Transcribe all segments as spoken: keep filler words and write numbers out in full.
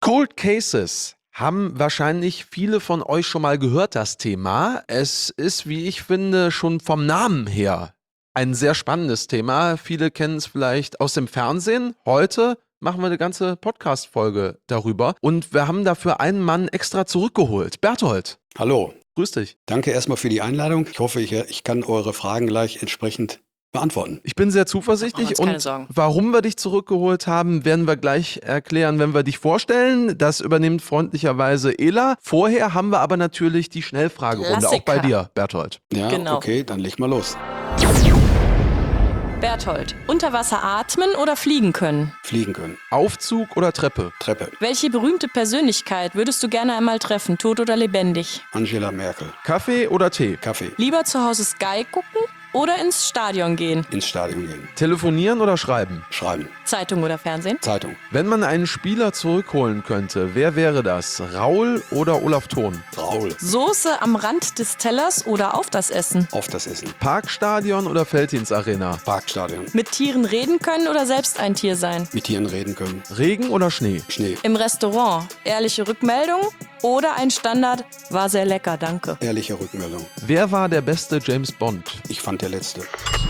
Cold Cases haben wahrscheinlich viele von euch schon mal gehört, das Thema. Es ist, wie ich finde, schon vom Namen her ein sehr spannendes Thema. Viele kennen es vielleicht aus dem Fernsehen. Heute machen wir eine ganze Podcast-Folge darüber. Und wir haben dafür einen Mann extra zurückgeholt. Berthold. Hallo. Grüß dich. Danke erstmal für die Einladung. Ich hoffe, ich, ich kann eure Fragen gleich entsprechend beantworten. Ich bin sehr zuversichtlich und warum wir dich zurückgeholt haben, werden wir gleich erklären, wenn wir dich vorstellen. Das übernimmt freundlicherweise Ela. Vorher haben wir aber natürlich die Schnellfragerunde, Klassiker. auch bei dir, Berthold. Ja, Genau. Okay, dann leg mal los. Berthold, unter Wasser atmen oder fliegen können? Fliegen können. Aufzug oder Treppe? Treppe. Welche berühmte Persönlichkeit würdest du gerne einmal treffen, tot oder lebendig? Angela Merkel. Kaffee oder Tee? Kaffee. Lieber zu Hause Sky gucken oder ins Stadion gehen? Ins Stadion gehen. Telefonieren oder schreiben? Schreiben. Zeitung oder Fernsehen? Zeitung. Wenn man einen Spieler zurückholen könnte, wer wäre das? Raul oder Olaf Thon? Raul. Soße am Rand des Tellers oder auf das Essen? Auf das Essen. Parkstadion oder Felddienstarena? Parkstadion. Mit Tieren reden können oder selbst ein Tier sein? Mit Tieren reden können. Regen oder Schnee? Schnee. Im Restaurant ehrliche Rückmeldung oder ein Standard, war sehr lecker, danke. Ehrliche Rückmeldung. Wer war der beste James Bond? Ich fand der letzte.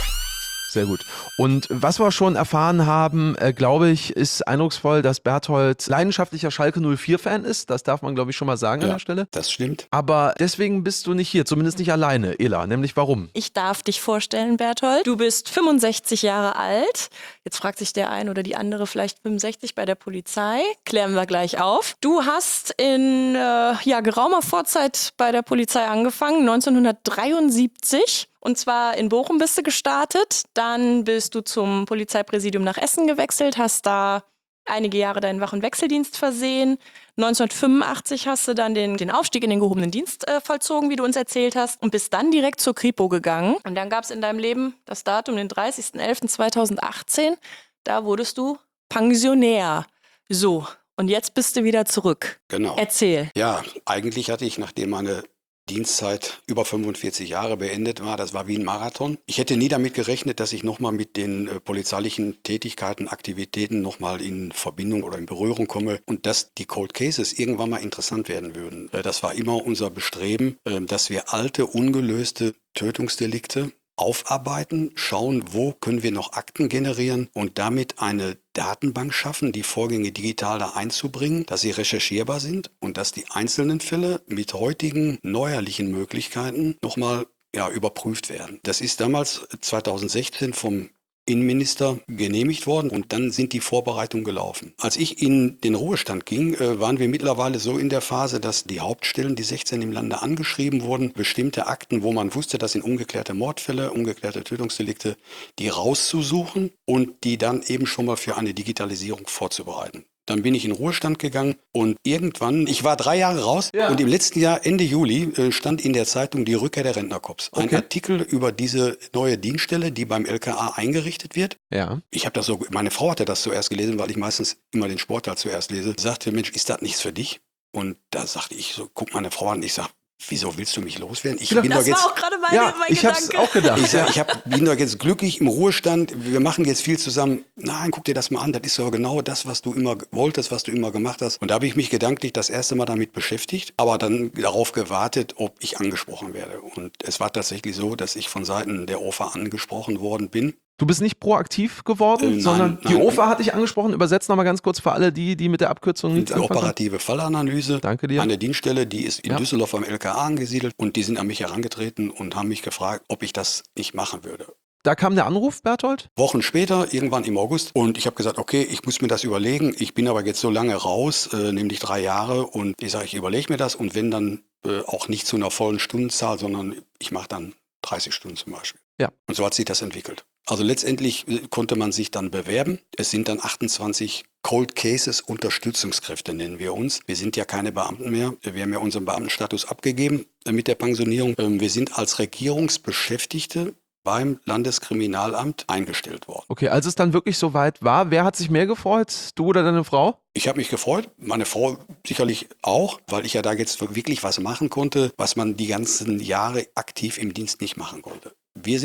Sehr gut. Und was wir schon erfahren haben, äh, glaube ich, ist eindrucksvoll, dass Berthold leidenschaftlicher Schalke null vier Fan ist. Das darf man, glaube ich, schon mal sagen an Ja, der Stelle. das stimmt. Aber deswegen bist du nicht hier, zumindest nicht alleine, Ela. Nämlich warum? Ich darf dich vorstellen, Berthold. Du bist fünfundsechzig Jahre alt. Jetzt fragt sich der ein oder die andere vielleicht fünfundsechzig bei der Polizei. Klären wir gleich auf. Du hast in äh, ja, geraumer Vorzeit bei der Polizei angefangen, neunzehnhundertdreiundsiebzig. Und zwar in Bochum bist du gestartet. Dann bist du zum Polizeipräsidium nach Essen gewechselt, hast da einige Jahre deinen Wach- und Wechseldienst versehen. neunzehnhundertfünfundachtzig hast du dann den, den Aufstieg in den gehobenen Dienst äh, vollzogen, wie du uns erzählt hast, und bist dann direkt zur Kripo gegangen. Und dann gab es in deinem Leben das Datum, den dreißigsten elften zweitausendachtzehn. Da wurdest du Pensionär. So, und jetzt bist du wieder zurück. Genau. Erzähl. Ja, eigentlich hatte ich, nachdem meine Dienstzeit über fünfundvierzig Jahre beendet war, das war wie ein Marathon. Ich hätte nie damit gerechnet, dass ich nochmal mit den äh, polizeilichen Tätigkeiten, Aktivitäten nochmal in Verbindung oder in Berührung komme und dass die Cold Cases irgendwann mal interessant werden würden. Äh, das war immer unser Bestreben, äh, dass wir alte, ungelöste Tötungsdelikte aufarbeiten, schauen, wo können wir noch Akten generieren und damit eine Datenbank schaffen, die Vorgänge digital da einzubringen, dass sie recherchierbar sind und dass die einzelnen Fälle mit heutigen neuerlichen Möglichkeiten nochmal ja, überprüft werden. Das ist damals zweitausendsechzehn vom Innenminister genehmigt worden und dann sind die Vorbereitungen gelaufen. Als ich in den Ruhestand ging, äh, waren wir mittlerweile so in der Phase, dass die Hauptstellen, die sechzehn im Lande angeschrieben wurden, bestimmte Akten, wo man wusste, das sind ungeklärte Mordfälle, ungeklärte Tötungsdelikte, die rauszusuchen und die dann eben schon mal für eine Digitalisierung vorzubereiten. Dann bin ich in Ruhestand gegangen und irgendwann, ich war drei Jahre raus Ja. und im letzten Jahr, Ende Juli, äh, stand in der Zeitung die Rückkehr der Rentnerkorps. Ein Okay. Artikel über diese neue Dienststelle, die beim L K A eingerichtet wird. Ja. Ich habe das so, meine Frau hatte das zuerst gelesen, weil ich meistens immer den Sportteil zuerst lese. Sagte, Mensch, ist das nichts für dich? Und da sagte ich so, guck meine Frau an, ich sag, wieso willst du mich loswerden? Ich bin doch Das jetzt, war auch gerade meine, Ja, mein ich hab's Gedanke. auch gedacht. ich sag, ich hab, bin doch jetzt glücklich im Ruhestand. Wir machen jetzt viel zusammen. Nein, guck dir das mal an. Das ist doch genau das, was du immer wolltest, was du immer gemacht hast. Und da habe ich mich gedanklich das erste Mal damit beschäftigt, aber dann darauf gewartet, ob ich angesprochen werde. Und es war tatsächlich so, dass ich von Seiten der O F A angesprochen worden bin. Du bist nicht proaktiv geworden, Äh, nein, sondern die nein. O F A hatte ich angesprochen. Übersetzt nochmal ganz kurz für alle, die, die mit der Abkürzung nichts Die anfangen können. operative Fallanalyse. Danke dir. Eine Dienststelle, die ist in Ja. Düsseldorf am L K A angesiedelt und die sind an mich herangetreten und haben mich gefragt, ob ich das nicht machen würde. Da kam der Anruf, Berthold? Wochen später, irgendwann im August, und ich habe gesagt, okay, ich muss mir das überlegen. Ich bin aber jetzt so lange raus, äh, nämlich drei Jahre, und ich sage, ich überlege mir das und wenn dann äh, auch nicht zu einer vollen Stundenzahl, sondern ich mache dann dreißig Stunden zum Beispiel. Ja. Und so hat sich das entwickelt. Also letztendlich äh, konnte man sich dann bewerben. Es sind dann achtundzwanzig Cold Cases Unterstützungskräfte, nennen wir uns. Wir sind ja keine Beamten mehr. Wir haben ja unseren Beamtenstatus abgegeben äh, mit der Pensionierung. Ähm, wir sind als Regierungsbeschäftigte beim Landeskriminalamt eingestellt worden. Okay, als es dann wirklich soweit war, wer hat sich mehr gefreut? Du oder deine Frau? Ich habe mich gefreut, meine Frau sicherlich auch, weil ich ja da jetzt wirklich was machen konnte, was man die ganzen Jahre aktiv im Dienst nicht machen konnte. Wir sind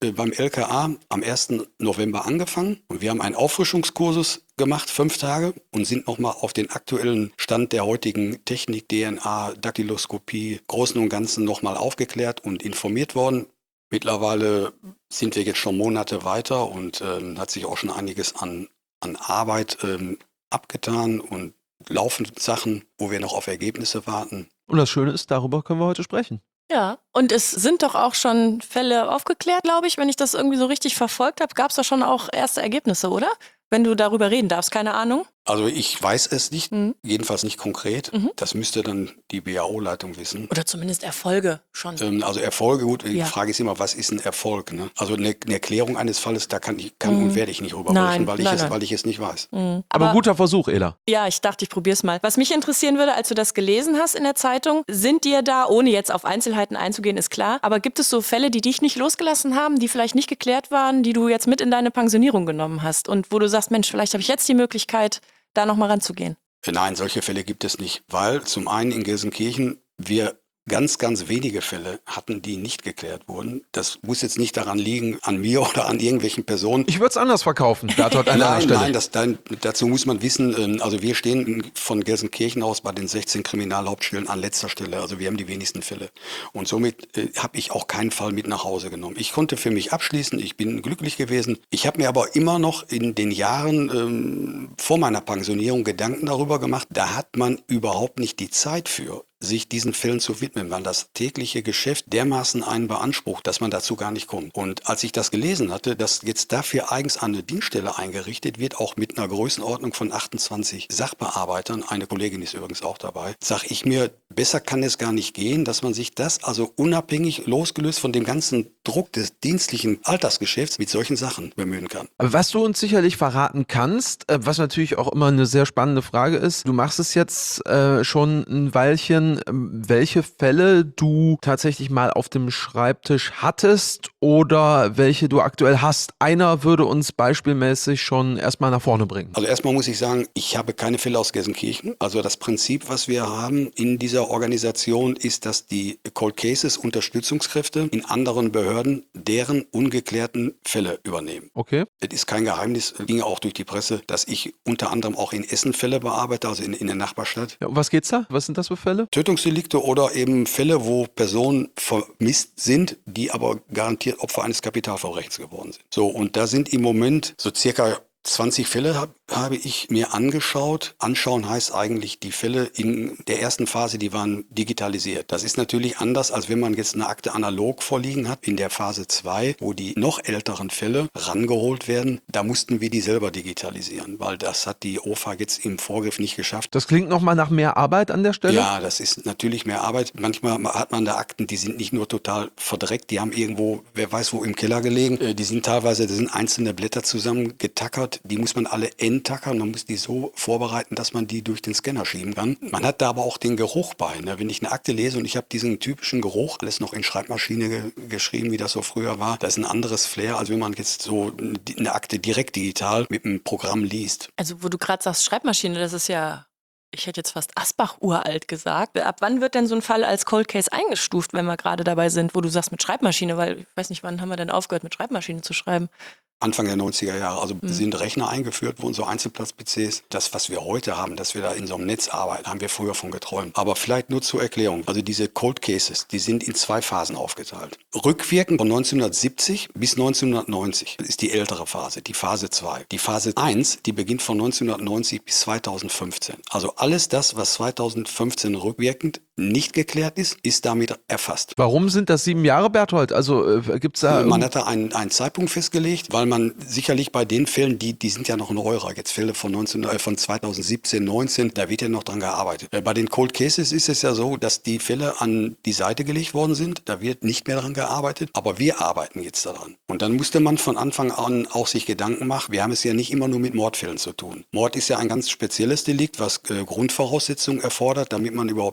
äh, beim L K A am ersten November angefangen und wir haben einen Auffrischungskursus gemacht, fünf Tage, und sind nochmal auf den aktuellen Stand der heutigen Technik, D N A, Daktyloskopie, Großen und Ganzen nochmal aufgeklärt und informiert worden. Mittlerweile sind wir jetzt schon Monate weiter und ähm, hat sich auch schon einiges an, an Arbeit ähm, abgetan und laufen Sachen, wo wir noch auf Ergebnisse warten. Und das Schöne ist, darüber können wir heute sprechen. Ja, und es sind doch auch schon Fälle aufgeklärt, glaube ich, wenn ich das irgendwie so richtig verfolgt habe. Gab es da schon auch erste Ergebnisse, oder? Wenn du darüber reden darfst, keine Ahnung. Also ich weiß es nicht, Mhm. jedenfalls nicht konkret. Mhm. Das müsste dann die B A O-Leitung wissen. Oder zumindest Erfolge schon. Ähm, also Erfolge, gut, die Ja. Frage ist immer, was ist ein Erfolg? Ne? Also eine, eine Erklärung eines Falles, da kann, ich, kann Mhm. und werde ich nicht rüber Nein, berichten, weil, ich nein, es, nein. weil ich es nicht weiß. Mhm. Aber, guter Versuch, Ela. Ja, ich dachte, ich probiere es mal. Was mich interessieren würde, als du das gelesen hast in der Zeitung, sind dir da, ohne jetzt auf Einzelheiten einzugehen, ist klar, aber gibt es so Fälle, die dich nicht losgelassen haben, die vielleicht nicht geklärt waren, die du jetzt mit in deine Pensionierung genommen hast und wo du sagst, Mensch, vielleicht habe ich jetzt die Möglichkeit, da nochmal ranzugehen? Äh, Nein, solche Fälle gibt es nicht, weil zum einen in Gelsenkirchen wir ganz, ganz wenige Fälle hatten, die nicht geklärt wurden. Das muss jetzt nicht daran liegen, an mir oder an irgendwelchen Personen. Ich würde es anders verkaufen, Berthold, an deiner Nein, Stelle. nein, das, dann, dazu muss man wissen, ähm, also wir stehen von Gelsenkirchen aus bei den sechzehn Kriminalhauptstellen an letzter Stelle. Also wir haben die wenigsten Fälle. Und somit äh, habe ich auch keinen Fall mit nach Hause genommen. Ich konnte für mich abschließen, ich bin glücklich gewesen. Ich habe mir aber immer noch in den Jahren ähm, vor meiner Pensionierung Gedanken darüber gemacht, da hat man überhaupt nicht die Zeit für, sich diesen Fällen zu widmen, weil das tägliche Geschäft dermaßen einen beansprucht, dass man dazu gar nicht kommt. Und als ich das gelesen hatte, dass jetzt dafür eigens eine Dienststelle eingerichtet wird, auch mit einer Größenordnung von achtundzwanzig Sachbearbeitern, eine Kollegin ist übrigens auch dabei, sage ich mir, besser kann es gar nicht gehen, dass man sich das also unabhängig, losgelöst von dem ganzen Druck des dienstlichen Altersgeschäfts mit solchen Sachen bemühen kann. Aber was du uns sicherlich verraten kannst, äh, was natürlich auch immer eine sehr spannende Frage ist, du machst es jetzt äh, schon ein Weilchen, ähm, welche Fälle du tatsächlich mal auf dem Schreibtisch hattest oder welche du aktuell hast. Einer würde uns beispielmäßig schon erstmal nach vorne bringen. Also erstmal muss ich sagen, ich habe keine Fälle aus Gelsenkirchen. Also das Prinzip, was wir haben in dieser Organisation, ist, dass die Cold Cases Unterstützungskräfte in anderen Behörden deren ungeklärten Fälle übernehmen. Okay. Es ist kein Geheimnis, ging auch durch die Presse, dass ich unter anderem auch in Essen Fälle bearbeite, also in, in der Nachbarstadt. Ja, um was geht's da? Was sind das für Fälle? Tötungsdelikte oder eben Fälle, wo Personen vermisst sind, die aber garantiert Opfer eines Kapitalverbrechens geworden sind. So, und da sind im Moment so circa zwanzig Fälle hab, habe ich mir angeschaut. Anschauen heißt eigentlich, die Fälle in der ersten Phase, die waren digitalisiert. Das ist natürlich anders, als wenn man jetzt eine Akte analog vorliegen hat. In der Phase zwei, wo die noch älteren Fälle rangeholt werden, da mussten wir die selber digitalisieren, weil das hat die O F A jetzt im Vorgriff nicht geschafft. Das klingt nochmal nach mehr Arbeit an der Stelle? Ja, das ist natürlich mehr Arbeit. Manchmal hat man da Akten, die sind nicht nur total verdreckt, die haben irgendwo, wer weiß wo, im Keller gelegen. Die sind teilweise, da sind einzelne Blätter zusammen getackert. Die muss man alle enttackern, man muss die so vorbereiten, dass man die durch den Scanner schieben kann. Man hat da aber auch den Geruch bei. Ne? Wenn ich eine Akte lese und ich habe diesen typischen Geruch, alles noch in Schreibmaschine ge geschrieben, wie das so früher war, das ist ein anderes Flair, als wenn man jetzt so eine Akte direkt digital mit einem Programm liest. Also wo du gerade sagst, Schreibmaschine, das ist ja, ich hätte jetzt fast Asbach uralt gesagt. Ab wann wird denn so ein Fall als Cold Case eingestuft, wenn wir gerade dabei sind, wo du sagst mit Schreibmaschine, weil ich weiß nicht, wann haben wir denn aufgehört, mit Schreibmaschine zu schreiben? Anfang der neunziger Jahre. Also Mhm. sind Rechner eingeführt worden, so Einzelplatz-P Cs. Das, was wir heute haben, dass wir da in so einem Netz arbeiten, haben wir früher von geträumt. Aber vielleicht nur zur Erklärung. Also diese Cold Cases, die sind in zwei Phasen aufgeteilt. Rückwirkend von neunzehnhundertsiebzig bis neunzehnhundertneunzig ist die ältere Phase, die Phase zwei. Die Phase eins, die beginnt von neunzehnhundertneunzig bis zweitausendfünfzehn. Also alles das, was zweitausendfünfzehn rückwirkend nicht geklärt ist, ist damit erfasst. Warum sind das sieben Jahre, Berthold? Also äh, gibt's da... Man hat da einen, einen Zeitpunkt festgelegt, weil man sicherlich bei den Fällen, die, die sind ja noch neuer, jetzt Fälle von, neunzehn, äh, von zweitausendsiebzehn, neunzehn, da wird ja noch dran gearbeitet. Äh, bei den Cold Cases ist es ja so, dass die Fälle an die Seite gelegt worden sind, da wird nicht mehr dran gearbeitet, aber wir arbeiten jetzt daran. Und dann musste man von Anfang an auch sich Gedanken machen, wir haben es ja nicht immer nur mit Mordfällen zu tun. Mord ist ja ein ganz spezielles Delikt, was äh, Grundvoraussetzungen erfordert, damit man überhaupt sagen kann,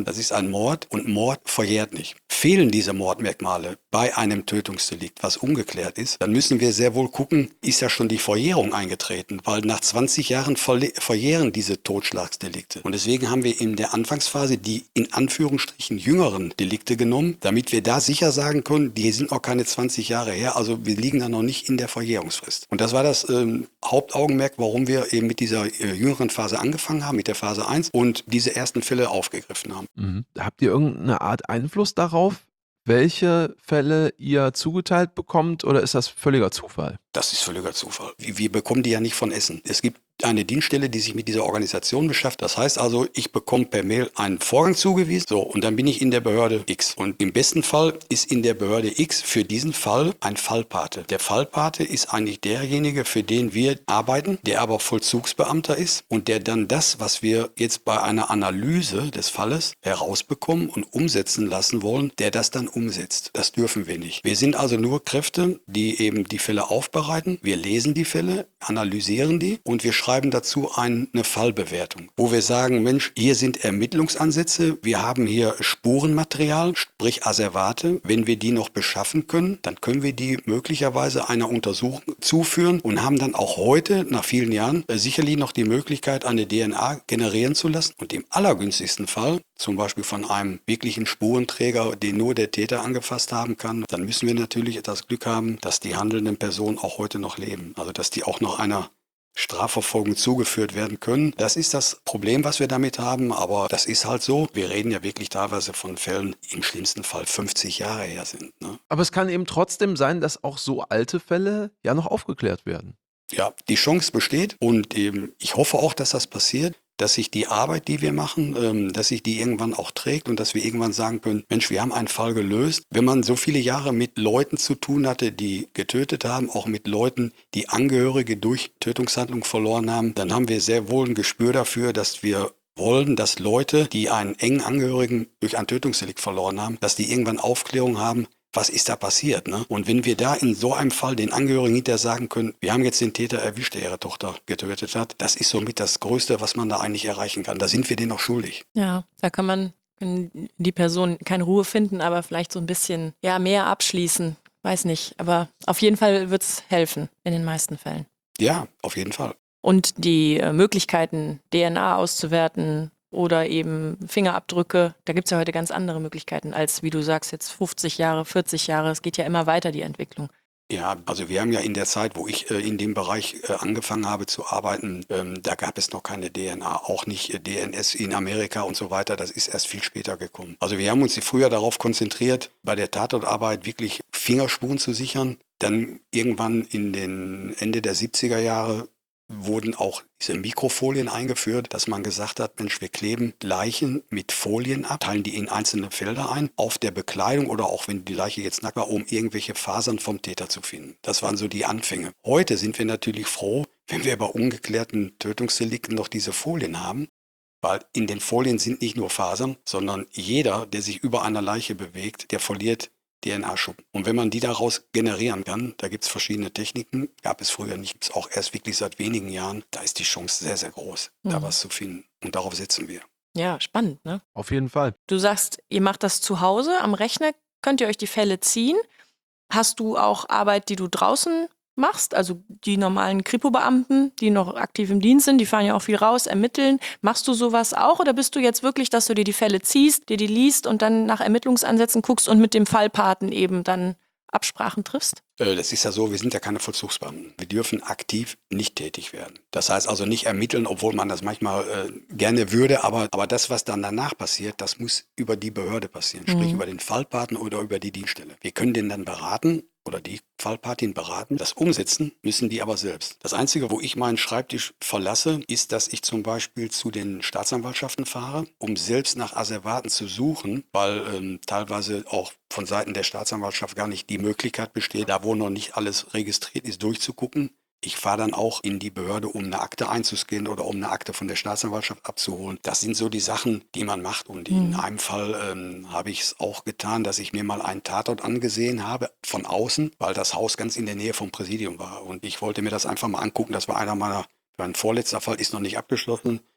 das ist ein Mord und Mord verjährt nicht. Fehlen diese Mordmerkmale bei einem Tötungsdelikt, was ungeklärt ist, dann müssen wir sehr wohl gucken, ist ja schon die Verjährung eingetreten, weil nach zwanzig Jahren verle- verjähren diese Totschlagsdelikte. Und deswegen haben wir in der Anfangsphase die in Anführungsstrichen jüngeren Delikte genommen, damit wir da sicher sagen können, die sind noch keine zwanzig Jahre her, also wir liegen da noch nicht in der Verjährungsfrist. Und das war das ähm, Hauptaugenmerk, warum wir eben mit dieser äh, jüngeren Phase angefangen haben, mit der Phase eins und diese ersten Fälle aufgegriffen haben. Mhm. Habt ihr irgendeine Art Einfluss darauf, welche Fälle ihr zugeteilt bekommt, oder ist das völliger Zufall? Das ist völliger Zufall. Wir, wir bekommen die ja nicht von Essen. Es gibt eine Dienststelle, die sich mit dieser Organisation beschäftigt. Das heißt also, ich bekomme per Mail einen Vorgang zugewiesen, so, und dann bin ich in der Behörde X. Und im besten Fall ist in der Behörde X für diesen Fall ein Fallpate. Der Fallpate ist eigentlich derjenige, für den wir arbeiten, der aber Vollzugsbeamter ist und der dann das, was wir jetzt bei einer Analyse des Falles herausbekommen und umsetzen lassen wollen, der das dann umsetzt. Das dürfen wir nicht. Wir sind also nur Kräfte, die eben die Fälle aufbereiten. Wir lesen die Fälle, analysieren die und wir schreiben dazu eine Fallbewertung, wo wir sagen, Mensch, hier sind Ermittlungsansätze, wir haben hier Spurenmaterial, sprich Asservate. Wenn wir die noch beschaffen können, dann können wir die möglicherweise einer Untersuchung zuführen und haben dann auch heute, nach vielen Jahren, äh, sicherlich noch die Möglichkeit, eine D N A generieren zu lassen. Und im allergünstigsten Fall, zum Beispiel von einem wirklichen Spurenträger, den nur der Täter angefasst haben kann, dann müssen wir natürlich das Glück haben, dass die handelnden Personen auch heute noch leben. Also dass die auch noch einer Strafverfolgung zugeführt werden können. Das ist das Problem, was wir damit haben, aber das ist halt so. Wir reden ja wirklich teilweise von Fällen, die im schlimmsten Fall fünfzig Jahre her sind. Ne? Aber es kann eben trotzdem sein, dass auch so alte Fälle ja noch aufgeklärt werden. Ja, die Chance besteht und eben, ich hoffe auch, dass das passiert, dass sich die Arbeit, die wir machen, ähm, dass sich die irgendwann auch trägt und dass wir irgendwann sagen können, Mensch, wir haben einen Fall gelöst. Wenn man so viele Jahre mit Leuten zu tun hatte, die getötet haben, auch mit Leuten, die Angehörige durch Tötungshandlung verloren haben, dann haben wir sehr wohl ein Gespür dafür, dass wir wollen, dass Leute, die einen engen Angehörigen durch ein Tötungsdelikt verloren haben, dass die irgendwann Aufklärung haben, was ist da passiert, ne? Und wenn wir da in so einem Fall den Angehörigen hinterher sagen können, wir haben jetzt den Täter erwischt, der ihre Tochter getötet hat, das ist somit das Größte, was man da eigentlich erreichen kann. Da sind wir denen auch schuldig. Ja, da kann man können die Person keine Ruhe finden, aber vielleicht so ein bisschen ja, mehr abschließen. Weiß nicht, aber auf jeden Fall wird es helfen in den meisten Fällen. Ja, auf jeden Fall. Und die äh, Möglichkeiten, D N A auszuwerten oder eben Fingerabdrücke, da gibt es ja heute ganz andere Möglichkeiten als, wie du sagst, jetzt fünfzig Jahre, vierzig Jahre. Es geht ja immer weiter, die Entwicklung. Ja, also wir haben ja in der Zeit, wo ich äh, in dem Bereich äh, angefangen habe zu arbeiten, ähm, da gab es noch keine D N A, auch nicht äh, D N S in Amerika und so weiter. Das ist erst viel später gekommen. Also wir haben uns früher darauf konzentriert, bei der Tatortarbeit wirklich Fingerspuren zu sichern. Dann irgendwann in den Ende der siebziger Jahre wurden auch diese Mikrofolien eingeführt, dass man gesagt hat, Mensch, wir kleben Leichen mit Folien ab, teilen die in einzelne Felder ein, auf der Bekleidung oder auch wenn die Leiche jetzt nackt war, um irgendwelche Fasern vom Täter zu finden. Das waren so die Anfänge. Heute sind wir natürlich froh, wenn wir bei ungeklärten Tötungsdelikten noch diese Folien haben, weil in den Folien sind nicht nur Fasern, sondern jeder, der sich über einer Leiche bewegt, der verliert D N A-Schuppen. Und wenn man die daraus generieren kann, da gibt es verschiedene Techniken, gab es früher nicht, gibt es auch erst wirklich seit wenigen Jahren, da ist die Chance sehr, sehr groß, mhm. da was zu finden. Und darauf setzen wir. Ja, spannend, ne? Auf jeden Fall. Du sagst, ihr macht das zu Hause am Rechner, könnt ihr euch die Fälle ziehen? Hast du auch Arbeit, die du draußen machst? Also die normalen Kripo-Beamten, die noch aktiv im Dienst sind, die fahren ja auch viel raus, ermitteln. Machst du sowas auch oder bist du jetzt wirklich, dass du dir die Fälle ziehst, dir die liest und dann nach Ermittlungsansätzen guckst und mit dem Fallpaten eben dann Absprachen triffst? Das ist ja so, wir sind ja keine Vollzugsbeamten. Wir dürfen aktiv nicht tätig werden. Das heißt also nicht ermitteln, obwohl man das manchmal äh, gerne würde, aber, aber das, was dann danach passiert, das muss über die Behörde passieren, sprich Mhm. über den Fallpaten oder über die Dienststelle. Wir können den dann beraten oder die Fallpatin beraten. Das umsetzen müssen die aber selbst. Das Einzige, wo ich meinen Schreibtisch verlasse, ist, dass ich zum Beispiel zu den Staatsanwaltschaften fahre, um selbst nach Asservaten zu suchen, weil ähm, teilweise auch von Seiten der Staatsanwaltschaft gar nicht die Möglichkeit besteht, da wo noch nicht alles registriert ist, durchzugucken. Ich fahre dann auch in die Behörde, um eine Akte einzuscannen oder um eine Akte von der Staatsanwaltschaft abzuholen. Das sind so die Sachen, die man macht. Und in Mhm. einem Fall ähm, habe ich es auch getan, dass ich mir mal einen Tatort angesehen habe von außen, weil das Haus ganz in der Nähe vom Präsidium war. Und ich wollte mir das einfach mal angucken. Das war einer meiner, mein vorletzter Fall ist noch nicht abgeschlossen.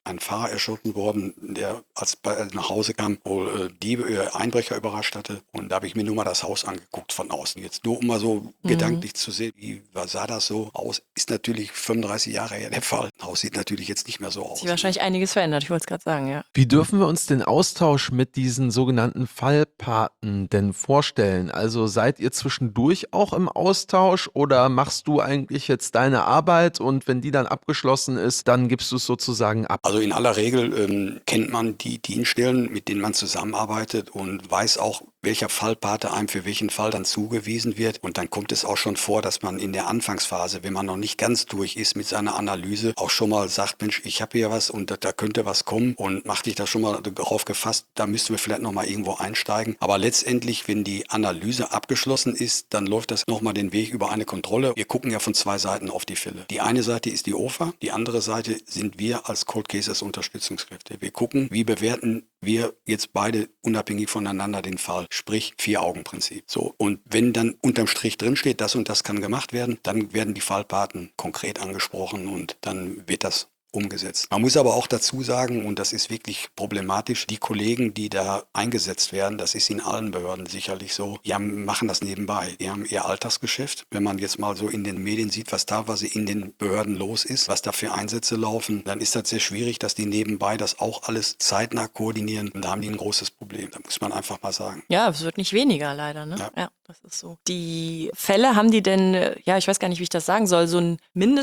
ein Fahrer erschossen worden, der als er nach Hause kam, wohl äh, Diebe, äh, Einbrecher überrascht hatte. Und da habe ich mir nur mal das Haus angeguckt von außen. Jetzt nur um mal so mhm. gedanklich zu sehen, wie sah das so aus? Ist natürlich fünfunddreißig Jahre her der Fall. Das Haus sieht natürlich jetzt nicht mehr so aus. Hat sich wahrscheinlich einiges verändert, ich wollte es gerade sagen, ja. Wie dürfen wir uns den Austausch mit diesen sogenannten Fallpaten denn vorstellen? Also seid ihr zwischendurch auch im Austausch oder machst du eigentlich jetzt deine Arbeit und wenn die dann abgeschlossen ist, dann gibst du es sozusagen ab? Also in aller Regel ähm, kennt man die Dienststellen, mit denen man zusammenarbeitet und weiß auch, welcher Fallpate einem für welchen Fall dann zugewiesen wird. Und dann kommt es auch schon vor, dass man in der Anfangsphase, wenn man noch nicht ganz durch ist mit seiner Analyse, auch schon mal sagt, Mensch, ich habe hier was und da, da könnte was kommen und mach dich da schon mal darauf gefasst, da müssten wir vielleicht noch mal irgendwo einsteigen. Aber letztendlich, wenn die Analyse abgeschlossen ist, dann läuft das nochmal den Weg über eine Kontrolle. Wir gucken ja von zwei Seiten auf die Fälle. Die eine Seite ist die O F A, die andere Seite sind wir als Cold Cases Unterstützungskräfte. Wir gucken, wie bewerten wir jetzt beide unabhängig voneinander den Fall. Sprich, Vier-Augen-Prinzip. So. Und wenn dann unterm Strich drinsteht, das und das kann gemacht werden, dann werden die Fallpaten konkret angesprochen und dann wird das umgesetzt. Man muss aber auch dazu sagen, und das ist wirklich problematisch, die Kollegen, die da eingesetzt werden, das ist in allen Behörden sicherlich so, die haben, machen das nebenbei. Die haben ihr Alltagsgeschäft. Wenn man jetzt mal so in den Medien sieht, was teilweise in den Behörden los ist, was da für Einsätze laufen, dann ist das sehr schwierig, dass die nebenbei das auch alles zeitnah koordinieren. Und da haben die ein großes Problem. Da muss man einfach mal sagen. Ja, es wird nicht weniger leider, ne? Ja. Ja, das ist so. Die Fälle, haben die denn, äh, ja, ich weiß gar nicht, wie ich das sagen soll, so ein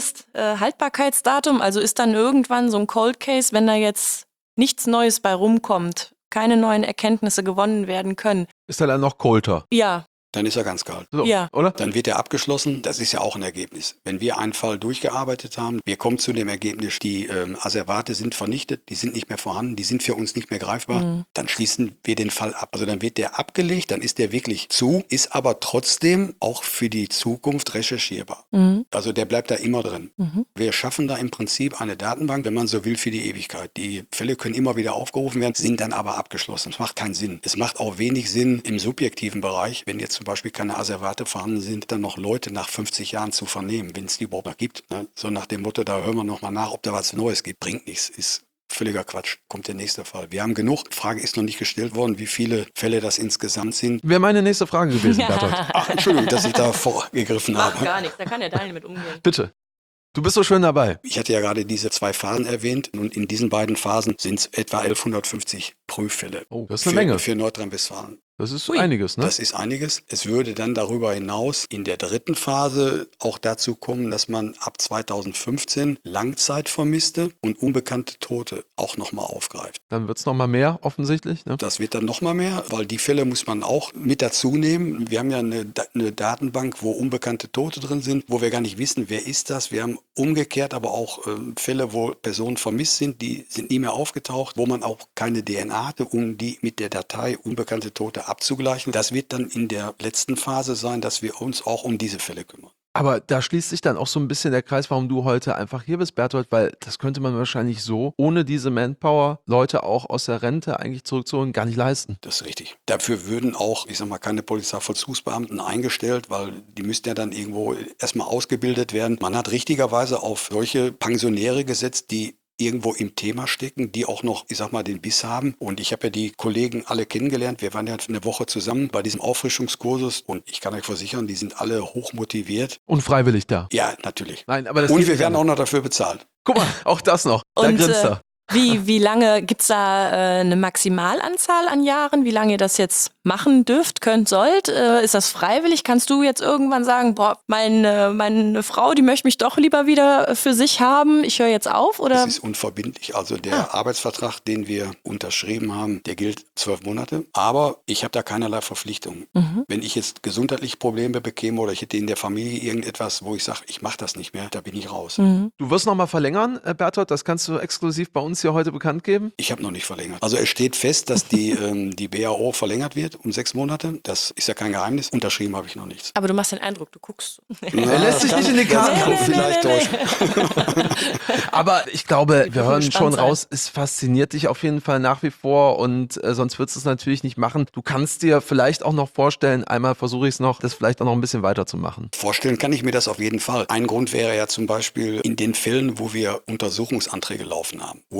Mindesthaltbarkeitsdatum? Also ist dann irgendwann so ein Cold Case, wenn da jetzt nichts Neues bei rumkommt, keine neuen Erkenntnisse gewonnen werden können? Ist er dann noch colder? Ja. Dann ist er ganz kalt. So, Ja. oder? Dann wird er abgeschlossen. Das ist ja auch ein Ergebnis. Wenn wir einen Fall durchgearbeitet haben, wir kommen zu dem Ergebnis, die ähm, Asservate sind vernichtet, die sind nicht mehr vorhanden, die sind für uns nicht mehr greifbar, Mhm. dann schließen wir den Fall ab. Also dann wird der abgelegt, dann ist der wirklich zu, ist aber trotzdem auch für die Zukunft recherchierbar. Mhm. Also der bleibt da immer drin. Mhm. Wir schaffen da im Prinzip eine Datenbank, wenn man so will, für die Ewigkeit. Die Fälle können immer wieder aufgerufen werden, sind dann aber abgeschlossen. Es macht keinen Sinn. Es macht auch wenig Sinn im subjektiven Bereich, wenn jetzt zum Beispiel keine Asservate vorhanden sind, dann noch Leute nach fünfzig Jahren zu vernehmen, wenn es die überhaupt noch gibt. Ne? So nach dem Motto, da hören wir nochmal nach, ob da was Neues gibt. Bringt nichts, ist völliger Quatsch. Kommt der nächste Fall. Wir haben genug. Die Frage ist noch nicht gestellt worden, wie viele Fälle das insgesamt sind. Wäre meine nächste Frage gewesen, Bertolt. Ach, Entschuldigung, dass ich da vorgegriffen Macht habe. gar nichts, da kann der Daniel mit umgehen. Bitte. Du bist so schön dabei. Ich hatte ja gerade diese zwei Phasen erwähnt und in diesen beiden Phasen sind es etwa elfhundertfünfzig Prüffälle. Oh, das ist eine für, Menge. Für Nordrhein-Westfalen. Das ist Ui. einiges, ne? Das ist einiges. Es würde dann darüber hinaus in der dritten Phase auch dazu kommen, dass man ab zweitausendfünfzehn Langzeitvermisste und unbekannte Tote auch nochmal aufgreift. Dann wird es nochmal mehr, offensichtlich. Ne? Das wird dann nochmal mehr, weil die Fälle muss man auch mit dazu nehmen. Wir haben ja eine, eine Datenbank, wo unbekannte Tote drin sind, wo wir gar nicht wissen, wer ist das. Wir haben umgekehrt aber auch äh, Fälle, wo Personen vermisst sind, die sind nie mehr aufgetaucht, wo man auch keine D N A hatte, um die mit der Datei unbekannte Tote abzugleichen. Das wird dann in der letzten Phase sein, dass wir uns auch um diese Fälle kümmern. Aber da schließt sich dann auch so ein bisschen der Kreis, warum du heute einfach hier bist, Bertolt, weil das könnte man wahrscheinlich so, ohne diese Manpower, Leute auch aus der Rente eigentlich zurückzuholen, gar nicht leisten. Das ist richtig. Dafür würden auch, ich sag mal, keine Polizeivollzugsbeamten eingestellt, weil die müssten ja dann irgendwo erstmal ausgebildet werden. Man hat richtigerweise auf solche Pensionäre gesetzt, die irgendwo im Thema stecken, die auch noch, ich sag mal, den Biss haben. Und ich habe ja die Kollegen alle kennengelernt. Wir waren ja eine Woche zusammen bei diesem Auffrischungskursus und ich kann euch versichern, die sind alle hochmotiviert. Und freiwillig da. Ja, natürlich. Nein, aber das Und geht wir nicht werden anders. auch noch dafür bezahlt. Guck mal, auch das noch. Da Und, grinst äh, er. Wie, wie lange, gibt es da äh, eine Maximalanzahl an Jahren, wie lange ihr das jetzt machen dürft, könnt, sollt? Äh, ist das freiwillig? Kannst du jetzt irgendwann sagen, boah, meine, meine Frau, die möchte mich doch lieber wieder für sich haben, ich höre jetzt auf? Oder? Das ist unverbindlich. Also der Ah. Arbeitsvertrag, den wir unterschrieben haben, der gilt zwölf Monate. Aber ich habe da keinerlei Verpflichtungen. Mhm. Wenn ich jetzt gesundheitliche Probleme bekäme oder ich hätte in der Familie irgendetwas, wo ich sage, ich mache das nicht mehr, da bin ich raus. Mhm. Du wirst nochmal verlängern, äh, Bertolt, das kannst du exklusiv bei uns hier heute bekannt geben. Ich habe noch nicht verlängert. Also es steht fest, dass die, ähm, die B A O verlängert wird um sechs Monate. Das ist ja kein Geheimnis. Unterschrieben habe ich noch nichts. Aber du machst den Eindruck, du guckst. Na, Er lässt das sich kann- nicht in die das Karten kann gucken. vielleicht Nee, nee, täuschen. Aber ich glaube, wir dürfen hören gespannt schon sein. raus, es fasziniert dich auf jeden Fall nach wie vor und äh, sonst würdest du es natürlich nicht machen. Du kannst dir vielleicht auch noch vorstellen, einmal versuche ich es noch, das vielleicht auch noch ein bisschen weiterzumachen. Vorstellen kann ich mir das auf jeden Fall. Ein Grund wäre ja zum Beispiel in den Fällen, wo wir Untersuchungsanträge laufen haben, wo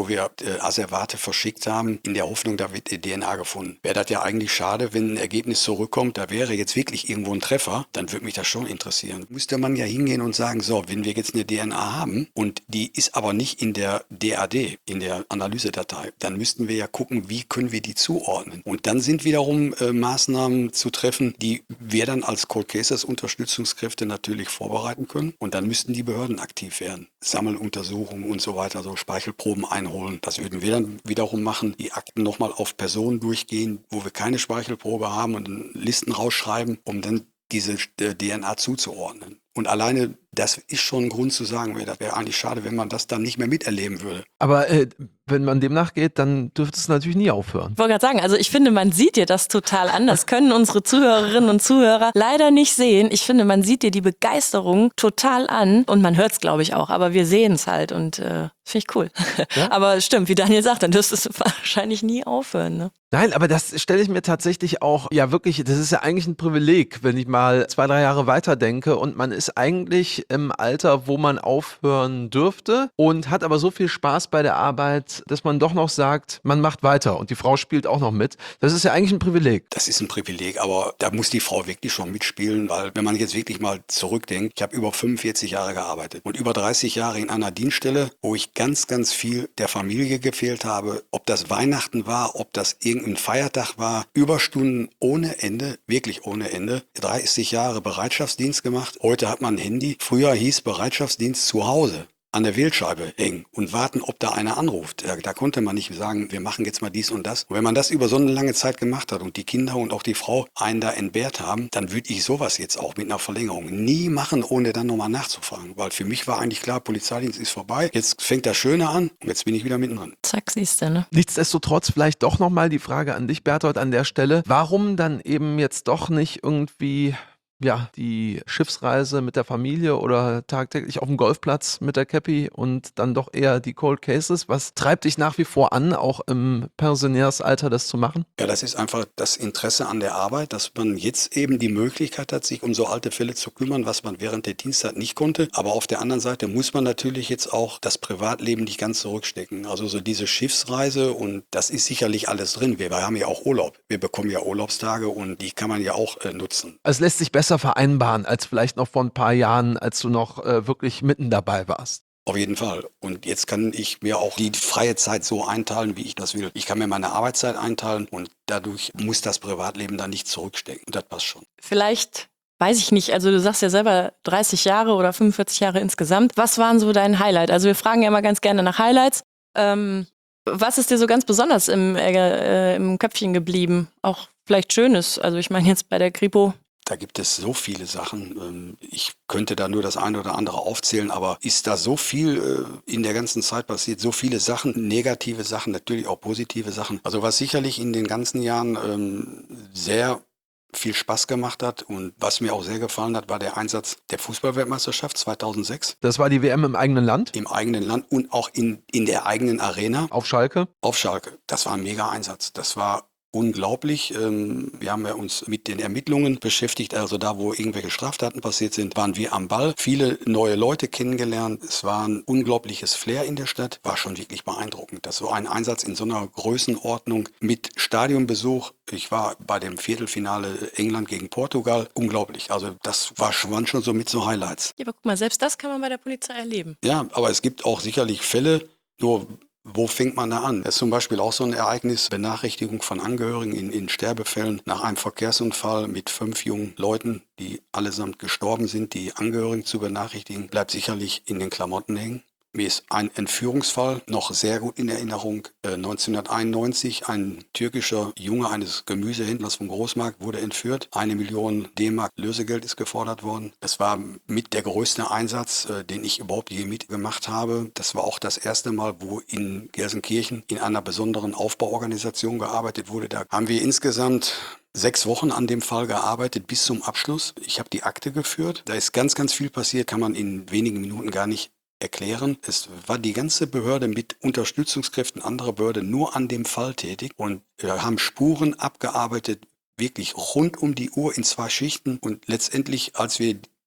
wo wir äh, Asservate verschickt haben, in der Hoffnung, da wird die D N A gefunden. Wäre das ja eigentlich schade, wenn ein Ergebnis zurückkommt, da wäre jetzt wirklich irgendwo ein Treffer, dann würde mich das schon interessieren. Müsste man ja hingehen und sagen, so, wenn wir jetzt eine D N A haben und die ist aber nicht in der D A D, in der Analysedatei, dann müssten wir ja gucken, wie können wir die zuordnen. Und dann sind wiederum äh, Maßnahmen zu treffen, die wir dann als Cold Cases Unterstützungskräfte natürlich vorbereiten können. Und dann müssten die Behörden aktiv werden. Sammeluntersuchungen und so weiter, so Speichelproben einholen. Das würden wir dann wiederum machen, die Akten nochmal auf Personen durchgehen, wo wir keine Speichelprobe haben und Listen rausschreiben, um dann diese äh, D N A zuzuordnen. Und alleine das ist schon ein Grund zu sagen, das wäre eigentlich schade, wenn man das dann nicht mehr miterleben würde. Aber äh, wenn man dem nachgeht, dann dürfte es natürlich nie aufhören. Ich wollte gerade sagen, also ich finde, man sieht dir das total an. Das können unsere Zuhörerinnen und Zuhörer leider nicht sehen. Ich finde, man sieht dir die Begeisterung total an und man hört es, glaube ich, auch. Aber wir sehen es halt und äh, finde ich cool. Ja? Aber stimmt, wie Daniel sagt, dann dürftest du wahrscheinlich nie aufhören. Ne? Nein, aber das stelle ich mir tatsächlich auch, ja wirklich, das ist ja eigentlich ein Privileg, wenn ich mal zwei, drei Jahre weiter denke und man ist eigentlich im Alter, wo man aufhören dürfte und hat aber so viel Spaß bei der Arbeit, dass man doch noch sagt, man macht weiter und die Frau spielt auch noch mit. Das ist ja eigentlich ein Privileg. Das ist ein Privileg, aber da muss die Frau wirklich schon mitspielen, weil wenn man jetzt wirklich mal zurückdenkt, ich habe über fünfundvierzig Jahre gearbeitet und über dreißig Jahre in einer Dienststelle, wo ich ganz, ganz viel der Familie gefehlt habe, ob das Weihnachten war, ob das irgendein Feiertag war, Überstunden ohne Ende, wirklich ohne Ende, dreißig Jahre Bereitschaftsdienst gemacht. Heute hat man ein Handy. Früher hieß Bereitschaftsdienst zu Hause an der Wählscheibe hängen und warten, ob da einer anruft. Da, da konnte man nicht sagen, wir machen jetzt mal dies und das. Und wenn man das über so eine lange Zeit gemacht hat und die Kinder und auch die Frau einen da entbehrt haben, dann würde ich sowas jetzt auch mit einer Verlängerung nie machen, ohne dann nochmal nachzufragen. Weil für mich war eigentlich klar, Polizeidienst ist vorbei, jetzt fängt das Schöne an und jetzt bin ich wieder mittendrin. Zack, siehst du, ne? Nichtsdestotrotz vielleicht doch nochmal die Frage an dich, Berthold, an der Stelle. Warum dann eben jetzt doch nicht irgendwie... ja, die Schiffsreise mit der Familie oder tagtäglich auf dem Golfplatz mit der Cappy und dann doch eher die Cold Cases. Was treibt dich nach wie vor an, auch im Pensionärsalter das zu machen? Ja, das ist einfach das Interesse an der Arbeit, dass man jetzt eben die Möglichkeit hat, sich um so alte Fälle zu kümmern, was man während der Dienstzeit nicht konnte. Aber auf der anderen Seite muss man natürlich jetzt auch das Privatleben nicht ganz zurückstecken. Also so diese Schiffsreise und das ist sicherlich alles drin. Wir haben ja auch Urlaub. Wir bekommen ja Urlaubstage und die kann man ja auch äh, nutzen. Es lässt sich besser vereinbaren als vielleicht noch vor ein paar Jahren, als du noch äh, wirklich mitten dabei warst. Auf jeden Fall. Und jetzt kann ich mir auch die freie Zeit so einteilen, wie ich das will. Ich kann mir meine Arbeitszeit einteilen und dadurch muss das Privatleben dann nicht zurückstecken. Und das passt schon. Vielleicht, weiß ich nicht, also du sagst ja selber dreißig Jahre oder fünfundvierzig Jahre insgesamt. Was waren so dein Highlight? Also wir fragen ja immer ganz gerne nach Highlights. Ähm, was ist dir so ganz besonders im, äh, im Köpfchen geblieben? Auch vielleicht Schönes. Also ich meine jetzt bei der Kripo. Da gibt es so viele Sachen. Ich könnte da nur das eine oder andere aufzählen, aber ist da so viel in der ganzen Zeit passiert, so viele Sachen, negative Sachen, natürlich auch positive Sachen. Also was sicherlich in den ganzen Jahren sehr viel Spaß gemacht hat und was mir auch sehr gefallen hat, war der Einsatz der Fußballweltmeisterschaft zweitausendsechs. Das war die W M im eigenen Land? Im eigenen Land und auch in, in der eigenen Arena. Auf Schalke? Auf Schalke. Das war ein mega Einsatz. Das war unglaublich. Wir haben ja uns mit den Ermittlungen beschäftigt, also da, wo irgendwelche Straftaten passiert sind, waren wir am Ball. Viele neue Leute kennengelernt. Es war ein unglaubliches Flair in der Stadt. War schon wirklich beeindruckend. Das war ein Einsatz in so einer Größenordnung mit Stadionbesuch. Ich war bei dem Viertelfinale England gegen Portugal. Unglaublich. Also das war, waren schon so mit so Highlights. Ja, aber guck mal, selbst das kann man bei der Polizei erleben. Ja, aber es gibt auch sicherlich Fälle, nur wo fängt man da an? Das ist zum Beispiel auch so ein Ereignis, Benachrichtigung von Angehörigen in, in Sterbefällen nach einem Verkehrsunfall mit fünf jungen Leuten, die allesamt gestorben sind, die Angehörigen zu benachrichtigen, bleibt sicherlich in den Klamotten hängen. Mir ist ein Entführungsfall noch sehr gut in Erinnerung. Äh, neunzehnhunderteinundneunzig, ein türkischer Junge eines Gemüsehändlers vom Großmarkt wurde entführt. Eine Million D-Mark Lösegeld ist gefordert worden. Das war mit der größte Einsatz, äh, den ich überhaupt je mitgemacht habe. Das war auch das erste Mal, wo in Gelsenkirchen in einer besonderen Aufbauorganisation gearbeitet wurde. Da haben wir insgesamt sechs Wochen an dem Fall gearbeitet bis zum Abschluss. Ich habe die Akte geführt. Da ist ganz, ganz viel passiert, kann man in wenigen Minuten gar nicht erklären. Es war die ganze Behörde mit Unterstützungskräften anderer Behörden nur an dem Fall tätig und wir haben Spuren abgearbeitet, wirklich rund um die Uhr in zwei Schichten und letztendlich, als wir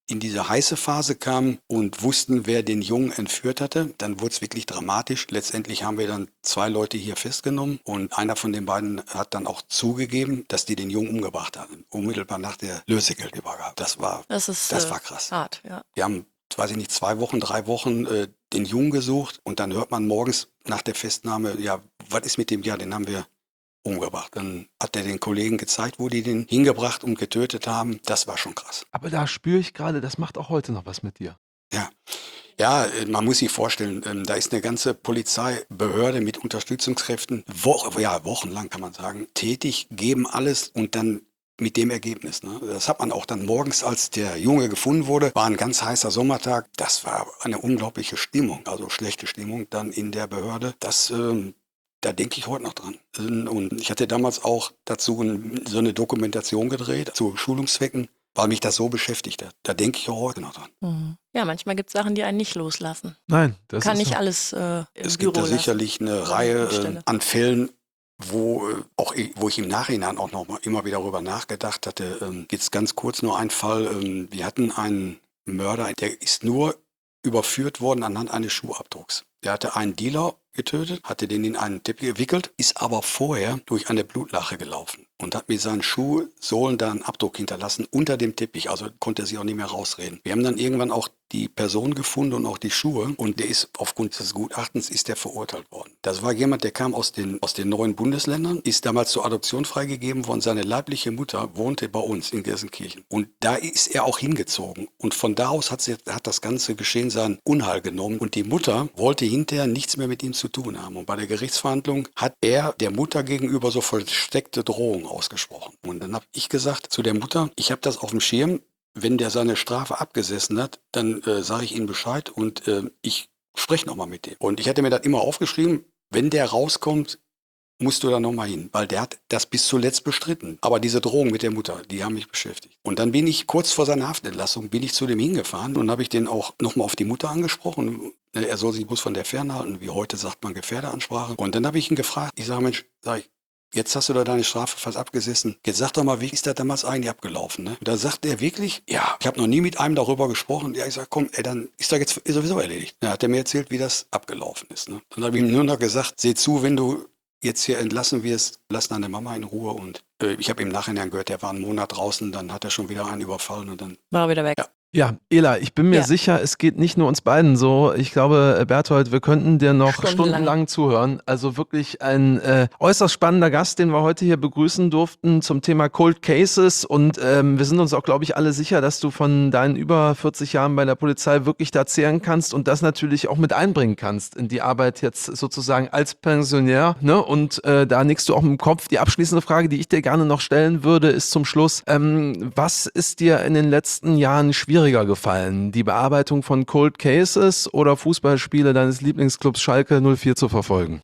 in diese heiße Phase kamen und wussten, wer den Jungen entführt hatte, dann wurde es wirklich dramatisch. Letztendlich haben wir dann zwei Leute hier festgenommen und einer von den beiden hat dann auch zugegeben, dass die den Jungen umgebracht hatten, unmittelbar nach der Lösegeldübergabe. Das war, Das ist das äh, war krass. hart, ja. Wir haben, weiß ich nicht, zwei Wochen, drei Wochen äh, den Jungen gesucht und dann hört man morgens nach der Festnahme, ja, was ist mit dem? Ja, den haben wir umgebracht. Dann hat er den Kollegen gezeigt, wo die den hingebracht und getötet haben. Das war schon krass. Aber da spüre ich gerade, das macht auch heute noch was mit dir. Ja. Ja, äh, man muss sich vorstellen, ähm, da ist eine ganze Polizeibehörde mit Unterstützungskräften, wo, ja, wochenlang kann man sagen, tätig, geben alles und dann mit dem Ergebnis. Ne? Das hat man auch dann morgens, als der Junge gefunden wurde, war ein ganz heißer Sommertag. Das war eine unglaubliche Stimmung, also schlechte Stimmung dann in der Behörde. Das, ähm, da denke ich heute noch dran. Und ich hatte damals auch dazu ein, so eine Dokumentation gedreht, zu Schulungszwecken, weil mich das so beschäftigt hat. Da denke ich auch heute noch dran. Mhm. Ja, manchmal gibt es Sachen, die einen nicht loslassen. Nein, das Kann ist nicht so. alles äh, im Es Büro gibt da lassen. sicherlich eine Reihe äh, Stelle. an Fällen, wo, äh, auch ich, wo ich im Nachhinein auch noch mal immer wieder darüber nachgedacht hatte. Ähm, jetzt ganz kurz nur ein Fall. Ähm, wir hatten einen Mörder, der ist nur überführt worden anhand eines Schuhabdrucks. Der hatte einen Dealer getötet, hatte den in einen Teppich gewickelt, ist aber vorher durch eine Blutlache gelaufen und hat mit seinen Schuhsohlen da einen Abdruck hinterlassen unter dem Teppich, also konnte er sich auch nicht mehr rausreden. Wir haben dann irgendwann auch die Person gefunden und auch die Schuhe und der ist aufgrund des Gutachtens ist der verurteilt worden. Das war jemand, der kam aus den, aus den neuen Bundesländern, ist damals zur Adoption freigegeben worden. Seine leibliche Mutter wohnte bei uns in Gelsenkirchen und da ist er auch hingezogen und von da aus hat, sie, hat das ganze Geschehen sein Unheil genommen und die Mutter wollte hinterher nichts mehr mit ihm zu tun haben. Und bei der Gerichtsverhandlung hat er der Mutter gegenüber so versteckte Drohungen ausgesprochen. Und dann habe ich gesagt zu der Mutter, ich habe das auf dem Schirm, wenn der seine Strafe abgesessen hat, dann äh, sage ich ihm Bescheid und äh, ich spreche nochmal mit dem. Und ich hatte mir das immer aufgeschrieben, wenn der rauskommt, musst du da nochmal hin, weil der hat das bis zuletzt bestritten. Aber diese Drohung mit der Mutter, die haben mich beschäftigt. Und dann bin ich kurz vor seiner Haftentlassung, bin ich zu dem hingefahren und habe ich den auch nochmal auf die Mutter angesprochen. Er soll sich bloß von der fernhalten, wie heute sagt man Gefährderansprache. Und dann habe ich ihn gefragt, ich sage, Mensch, sag ich, jetzt hast du da deine Strafe fast abgesessen. Jetzt sag doch mal, wie ist das damals eigentlich abgelaufen? Ne? Und da sagt er wirklich, ja, ich habe noch nie mit einem darüber gesprochen. Ja, ich sage, komm, ey, dann ist das jetzt sowieso erledigt. Dann hat er mir erzählt, wie das abgelaufen ist. Ne? Dann habe ich ihm nur noch gesagt, seh zu, wenn du jetzt hier entlassen wirst, lass deine Mama in Ruhe. Und äh, ich habe im Nachhinein gehört, der war einen Monat draußen, dann hat er schon wieder einen überfallen und dann... War er wieder weg. Ja. Ja, Ela, ich bin mir Ja. sicher, es geht nicht nur uns beiden so. Ich glaube, Berthold, wir könnten dir noch Stundenlang. stundenlang zuhören. Also wirklich ein äh, äußerst spannender Gast, den wir heute hier begrüßen durften zum Thema Cold Cases. Und ähm, wir sind uns auch, glaube ich, alle sicher, dass du von deinen über vierzig Jahren bei der Polizei wirklich da zehren kannst und das natürlich auch mit einbringen kannst in die Arbeit jetzt sozusagen als Pensionär. Ne? Und äh, da nickst du auch im Kopf. Die abschließende Frage, die ich dir gerne noch stellen würde, ist zum Schluss, ähm, was ist dir in den letzten Jahren schwierig gefallen, die Bearbeitung von Cold Cases oder Fußballspiele deines Lieblingsclubs Schalke null vier zu verfolgen?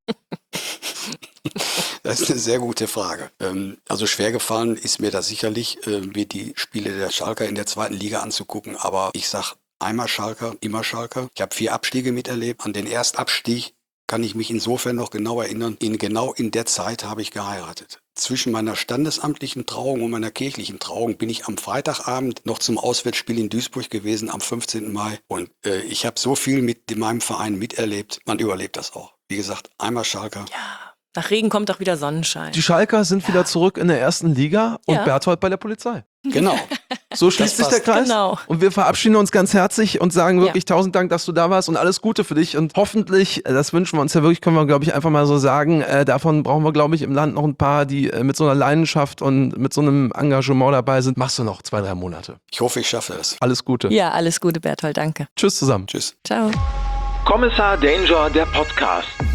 Das ist eine sehr gute Frage. Ähm, also schwer gefallen ist mir das sicherlich, äh, mir die Spiele der Schalker in der zweiten Liga anzugucken. Aber ich sag einmal Schalker, immer Schalker. Ich habe vier Abstiege miterlebt. An den Erstabstieg kann ich mich insofern noch genau erinnern. In genau in der Zeit habe ich geheiratet. Zwischen meiner standesamtlichen Trauung und meiner kirchlichen Trauung bin ich am Freitagabend noch zum Auswärtsspiel in Duisburg gewesen, am fünfzehnten Mai. Und äh, ich habe so viel mit meinem Verein miterlebt. Man überlebt das auch. Wie gesagt, einmal Schalker. Ja. Nach Regen kommt auch wieder Sonnenschein. Die Schalker sind wieder zurück in der ersten Liga und Ja. Berthold bei der Polizei. Genau. So schließt sich passt. der Kreis. Genau. Und wir verabschieden uns ganz herzlich und sagen wirklich tausend Dank, dass du da warst und alles Gute für dich. Und hoffentlich, äh, das wünschen wir uns ja wirklich, können wir, glaube ich, einfach mal so sagen, äh, davon brauchen wir, glaube ich, im Land noch ein paar, die äh, mit so einer Leidenschaft und mit so einem Engagement dabei sind. Machst du noch zwei, drei Monate. Ich hoffe, ich schaffe es. Alles Gute. Ja, alles Gute, Berthold, danke. Tschüss zusammen. Tschüss. Ciao. Kommissar Danger, der Podcast.